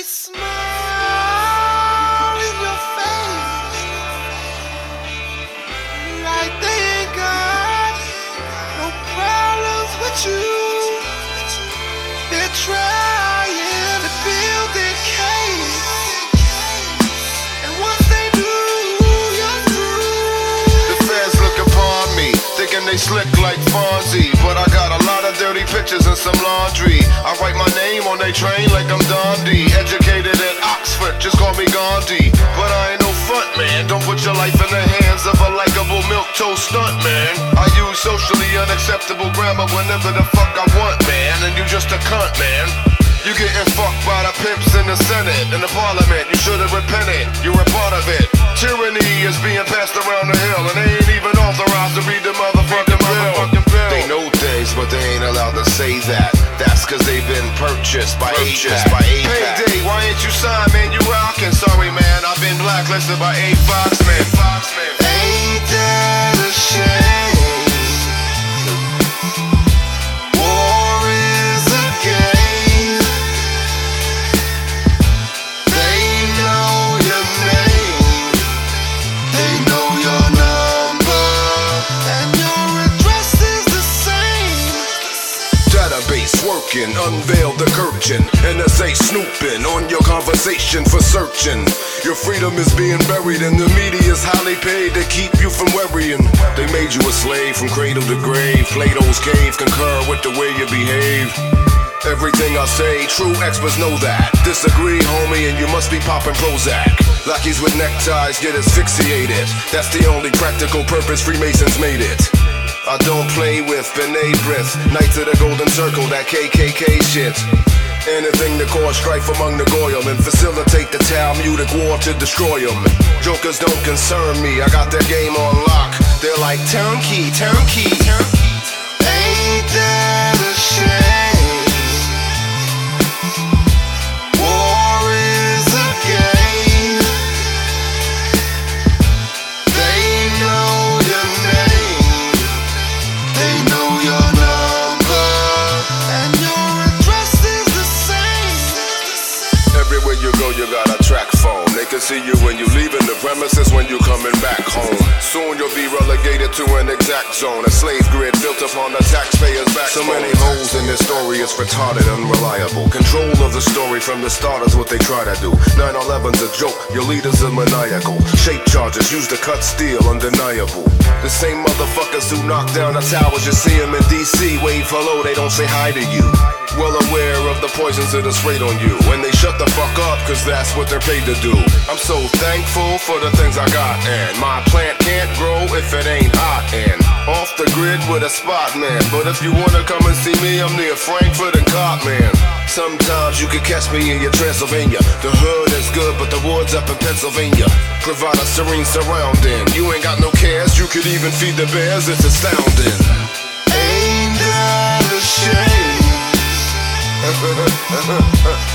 smile in your face, like they ain't got no problems with you. They're trying to build their case, and once they do, you're through. The fans look upon me, thinking they slick like Fonzie, but I got a lot of dirty pictures and some laundry. I write my name on they train like I'm Dundee. Educated at Oxford, just call me Gandhi. But I ain't no front man, don't put your life in the hands of a likable milk-toast stunt man. I use socially unacceptable grammar whenever the fuck I want, man. And you just a cunt, man. You getting fucked by the pimps in the Senate and the Parliament. You should've repented, you're a part of it. Tyranny is being passed around the hill, and they ain't even authorized to read the motherfucking bill. They know things, but they ain't allowed to say that. That's cause they've been purchased by APAC. Payday, why ain't you signed, man? You rockin'. Sorry, man, I've been blacklisted by A-Fox, man. Ain't that a shame? War is a game. They know your name, they know your number, and your address is the same. Database working, unveil the curtain. NSA snooping on your conversation for searching. Your freedom is being buried, and the media is highly paid to keep you from worrying. They made you a slave from cradle to grave. Plato's cave, concur with the way you behave. Everything I say, true experts know that. Disagree, homie, and you must be popping Prozac. Lackeys with neckties get asphyxiated. That's the only practical purpose Freemasons made it. I don't play with B'nai B'rith, Knights of the Golden Circle, that KKK shit. Anything to cause strife among the Goyim and facilitate the Talmudic war to destroy them. Jokers don't concern me, I got their game on lock. They're like turnkey, turnkey, turnkey. Ain't that a shame? War is a game. They know your name, they know your number, and your address is the same. Everywhere you go, you got a track phone. They can see you when you leaving the premises, when you coming back home. Soon you'll be relegated to an exact zone, a slave grid built upon the taxpayers' back. So many holes in this story, it's retarded, unreliable. Control of the story from the start is what they try to do. 9/11's a joke, your leaders are maniacal. Shape charges, used to cut steel, undeniable. The same motherfuckers who knock down the towers, you see them in DC. Wave hello, they don't say hi to you. Well aware of the poisons that are sprayed on you, and they shut the fuck up, cause that's what they're paid to do. I'm so thankful for the things I got, and my plant can't grow if it ain't hot, and off the grid with a spot, man. But if you wanna come and see me, I'm near Frankfurt and Cop, man. Sometimes you can catch me in your Transylvania. The hood is good, but the woods up in Pennsylvania provide a serene surrounding. You ain't got no cares, you could even feed the bears, it's astounding. Ain't that a shame?